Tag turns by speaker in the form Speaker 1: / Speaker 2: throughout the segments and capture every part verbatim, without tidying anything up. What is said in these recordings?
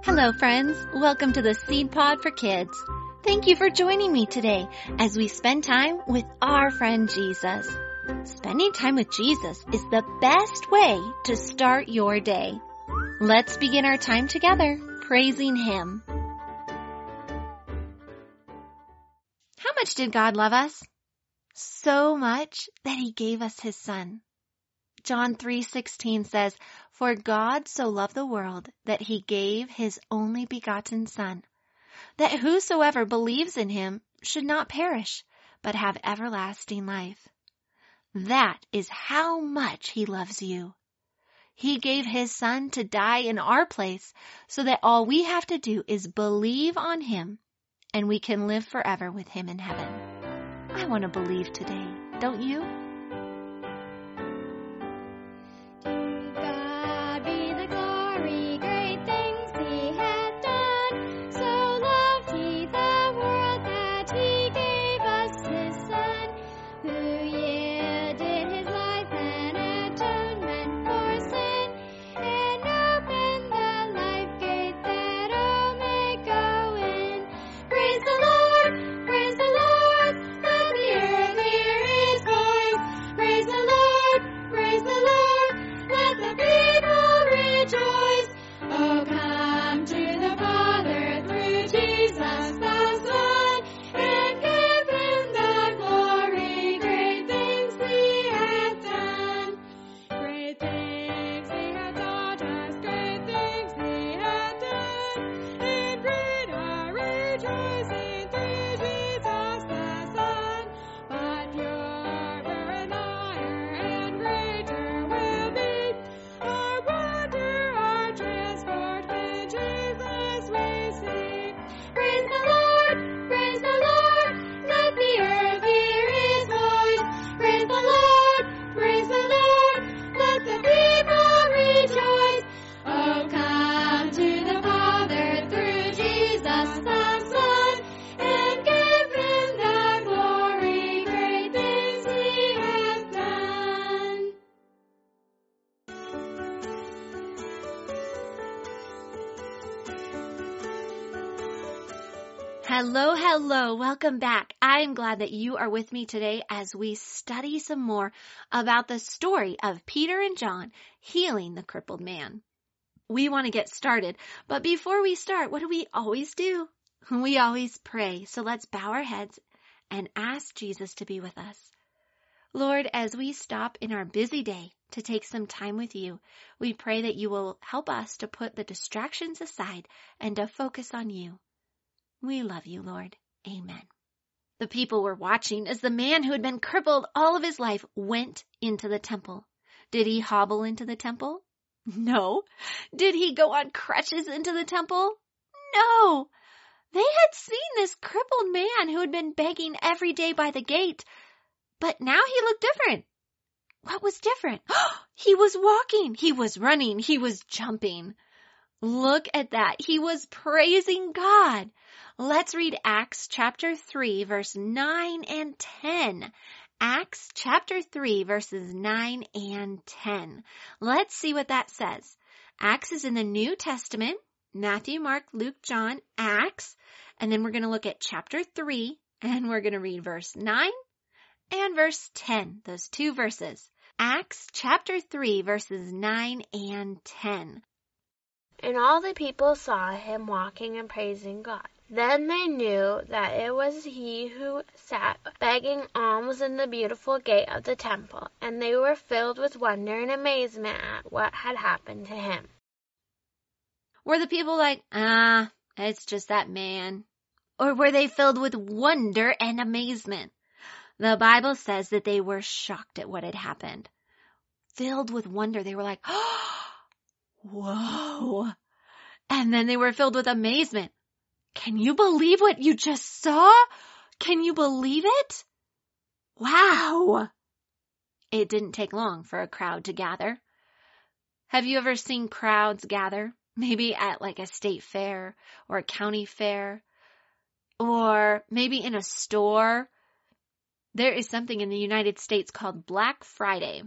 Speaker 1: Hello, friends. Welcome to the Seed Pod for Kids. Thank you for joining me today as we spend time with our friend Jesus. Spending time with Jesus is the best way to start your day. Let's begin our time together praising Him. How much did God love us? So much that He gave us His Son. John three sixteen says, "For God so loved the world that He gave His only begotten Son, that whosoever believes in Him should not perish, but have everlasting life." That is how much He loves you. He gave His Son to die in our place so that all we have to do is believe on Him and we can live forever with Him in heaven. I want to believe today, don't you? Hello, hello. Welcome back. I am glad that you are with me today as we study some more about the story of Peter and John healing the crippled man. We want to get started, but before we start, what do we always do? We always pray. So let's bow our heads and ask Jesus to be with us. Lord, as we stop in our busy day to take some time with you, we pray that you will help us to put the distractions aside and to focus on you. We love you, Lord. Amen. The people were watching as the man who had been crippled all of his life went into the temple. Did he hobble into the temple? No. Did he go on crutches into the temple? No. They had seen this crippled man who had been begging every day by the gate, but now he looked different. What was different? He was walking. He was running. He was jumping. Look at that. He was praising God. Let's read Acts chapter three, verse nine and ten. Acts chapter three, verses nine and ten. Let's see what that says. Acts is in the New Testament. Matthew, Mark, Luke, John, Acts. And then we're going to look at chapter three, and we're going to read verse nine and verse ten. Those two verses. Acts chapter three, verses nine and ten.
Speaker 2: And all the people saw him walking and praising God. Then they knew that it was he who sat begging alms in the beautiful gate of the temple, and they were filled with wonder and amazement at what had happened to him.
Speaker 1: Were the people like, ah, it's just that man? Or were they filled with wonder and amazement? The Bible says that they were shocked at what had happened. Filled with wonder, they were like, oh, whoa. And then they were filled with amazement. Can you believe what you just saw? Can you believe it? Wow. It didn't take long for a crowd to gather. Have you ever seen crowds gather? Maybe at like a state fair or a county fair, or maybe in a store. There is something in the United States called Black Friday.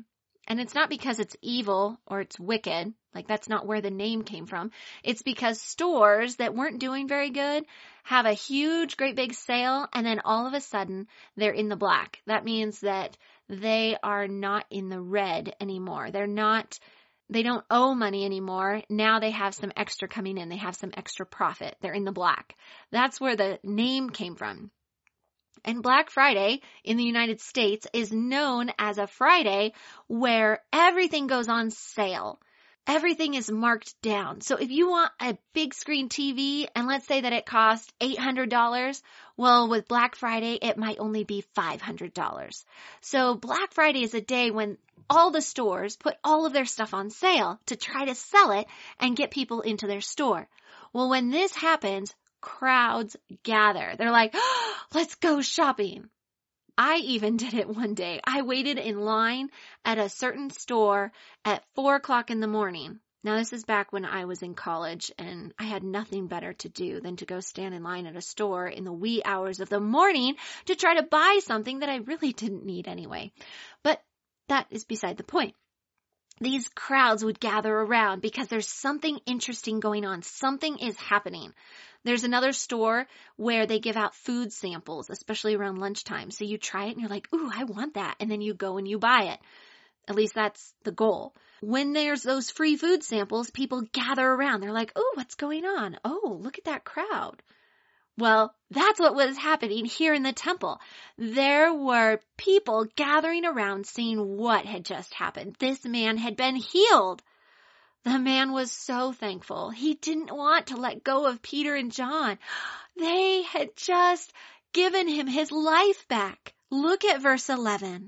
Speaker 1: And it's not because it's evil or it's wicked. Like, that's not where the name came from. It's because stores that weren't doing very good have a huge, great big sale, and then all of a sudden they're in the black. That means that they are not in the red anymore. They're not, they don't owe money anymore. Now they have some extra coming in. They have some extra profit. They're in the black. That's where the name came from. And Black Friday in the United States is known as a Friday where everything goes on sale. Everything is marked down. So if you want a big screen T V, and let's say that it costs eight hundred dollars, well, with Black Friday, it might only be five hundred dollars. So Black Friday is a day when all the stores put all of their stuff on sale to try to sell it and get people into their store. Well, when this happens, crowds gather. They're like, oh, let's go shopping. I even did it one day. I waited in line at a certain store at four o'clock in the morning. Now, this is back when I was in college and I had nothing better to do than to go stand in line at a store in the wee hours of the morning to try to buy something that I really didn't need anyway. But that is beside the point. These crowds would gather around because there's something interesting going on. Something is happening. There's another store where they give out food samples, especially around lunchtime. So you try it and you're like, ooh, I want that. And then you go and you buy it. At least that's the goal. When there's those free food samples, people gather around. They're like, ooh, what's going on? Oh, look at that crowd. Well, that's what was happening here in the temple. There were people gathering around seeing what had just happened. This man had been healed. The man was so thankful. He didn't want to let go of Peter and John. They had just given him his life back. Look at verse eleven.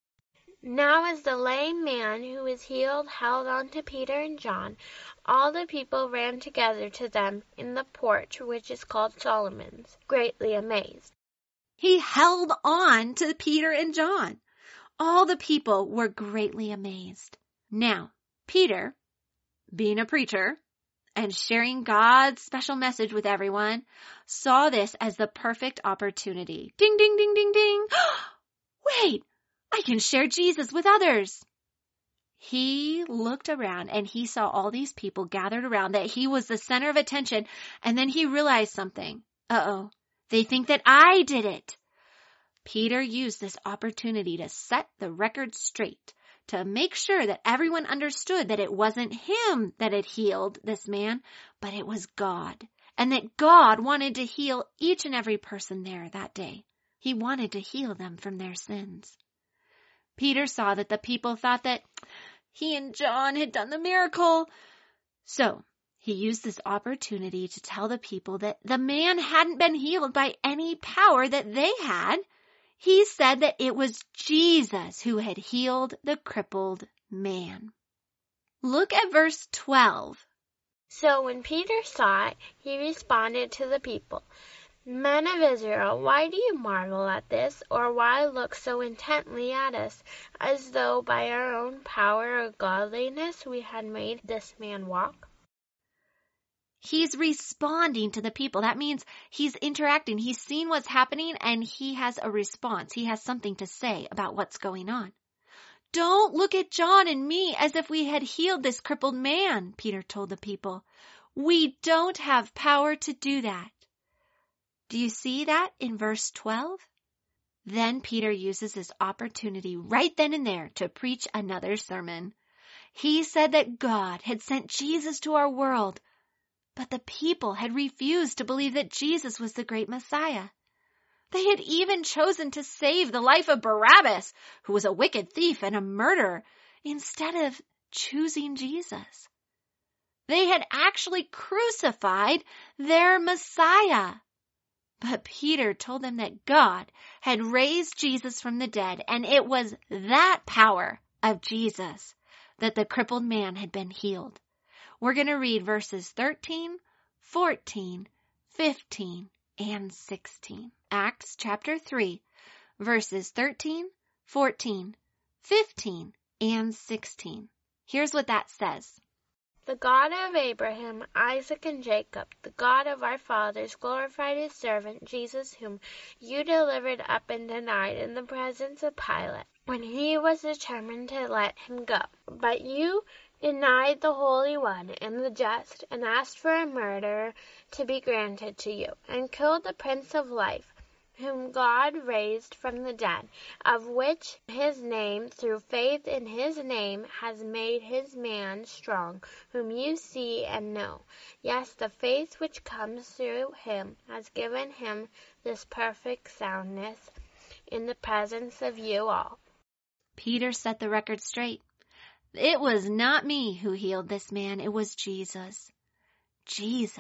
Speaker 2: Now as the lame man who was healed held on to Peter and John, all the people ran together to them in the porch which is called Solomon's, greatly amazed.
Speaker 1: He held on to Peter and John. All the people were greatly amazed. Now, Peter, being a preacher and sharing God's special message with everyone, saw this as the perfect opportunity. Ding, ding, ding, ding, ding. Wait, I can share Jesus with others. He looked around and he saw all these people gathered around, that he was the center of attention, and then he realized something. Uh-oh, they think that I did it. Peter used this opportunity to set the record straight, to make sure that everyone understood that it wasn't him that had healed this man, but it was God, and that God wanted to heal each and every person there that day. He wanted to heal them from their sins. Peter saw that the people thought that he and John had done the miracle. So he used this opportunity to tell the people that the man hadn't been healed by any power that they had. He said that it was Jesus who had healed the crippled man. Look at verse twelve.
Speaker 2: So when Peter saw it, he responded to the people, Men of Israel, why do you marvel at this, or why look so intently at us, as though by our own power or godliness we had made this man walk?
Speaker 1: He's responding to the people. That means he's interacting. He's seen what's happening and he has a response. He has something to say about what's going on. Don't look at John and me as if we had healed this crippled man, Peter told the people. We don't have power to do that. Do you see that in verse twelve? Then Peter uses this opportunity right then and there to preach another sermon. He said that God had sent Jesus to our world, but the people had refused to believe that Jesus was the great Messiah. They had even chosen to save the life of Barabbas, who was a wicked thief and a murderer, instead of choosing Jesus. They had actually crucified their Messiah. But Peter told them that God had raised Jesus from the dead, and it was that power of Jesus that the crippled man had been healed. We're going to read verses thirteen, fourteen, fifteen, and sixteen. Acts chapter three, verses thirteen, fourteen, fifteen, and sixteen. Here's what that says.
Speaker 2: The God of Abraham, Isaac, and Jacob, the God of our fathers, glorified his servant Jesus, whom you delivered up and denied in the presence of Pilate, when he was determined to let him go. But you denied the Holy One and the Just, and asked for a murderer to be granted to you, and killed the Prince of Life, whom God raised from the dead, of which his name, through faith in his name, has made his man strong, whom you see and know. Yes, the faith which comes through him has given him this perfect soundness in the presence of you all.
Speaker 1: Peter set the record straight. It was not me who healed this man. It was Jesus. Jesus.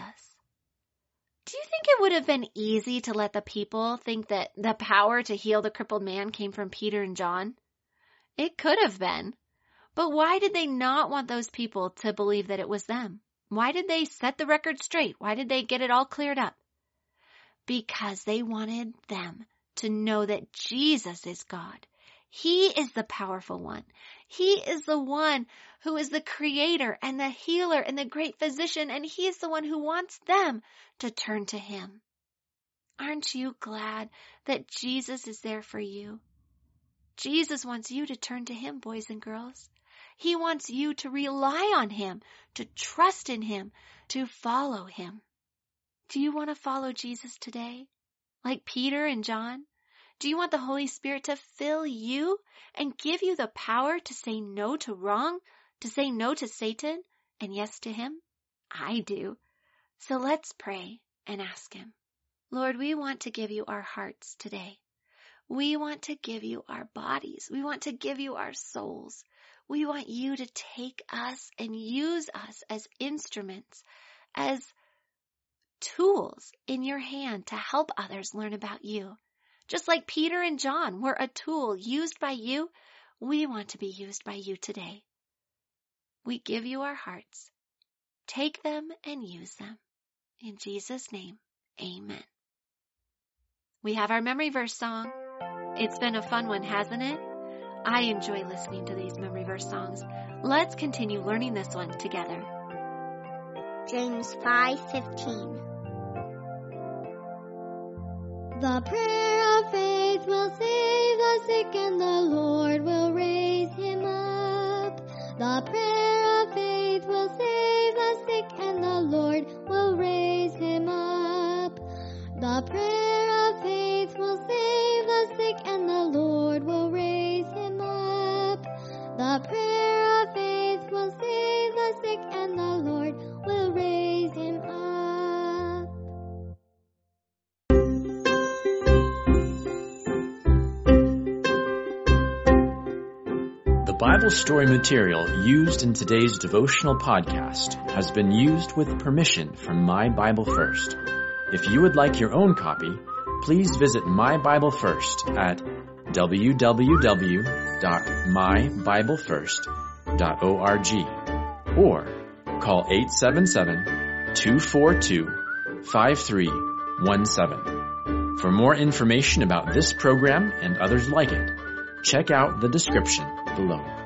Speaker 1: Do you think it would have been easy to let the people think that the power to heal the crippled man came from Peter and John? It could have been. But why did they not want those people to believe that it was them? Why did they set the record straight? Why did they get it all cleared up? Because they wanted them to know that Jesus is God. He is the powerful one. He is the one who is the creator and the healer and the great physician, and he is the one who wants them to turn to him. Aren't you glad that Jesus is there for you? Jesus wants you to turn to him, boys and girls. He wants you to rely on him, to trust in him, to follow him. Do you want to follow Jesus today? Like Peter and John? Do you want the Holy Spirit to fill you and give you the power to say no to wrong, to say no to Satan, and yes to him? I do. So let's pray and ask him. Lord, we want to give you our hearts today. We want to give you our bodies. We want to give you our souls. We want you to take us and use us as instruments, as tools in your hand to help others learn about you. Just like Peter and John were a tool used by you, we want to be used by you today. We give you our hearts. Take them and use them. In Jesus' name, amen. We have our memory verse song. It's been a fun one, hasn't it? I enjoy listening to these memory verse songs. Let's continue learning this one together.
Speaker 3: James five fifteen. The prayer of faith will save the sick, and the Lord will raise him up. The prayer of faith will save the sick, and the Lord will raise him up. The prayer of faith will save the sick, and the Lord will raise him up. The prayer of faith will save the sick, and the Lord will raise him up.
Speaker 4: The Bible story material used in today's devotional podcast has been used with permission from My Bible First. If you would like your own copy, please visit My Bible First at w w w dot my bible first dot org or call eight seven seven, two four two, five three one seven. For more information about this program and others like it, check out the description below.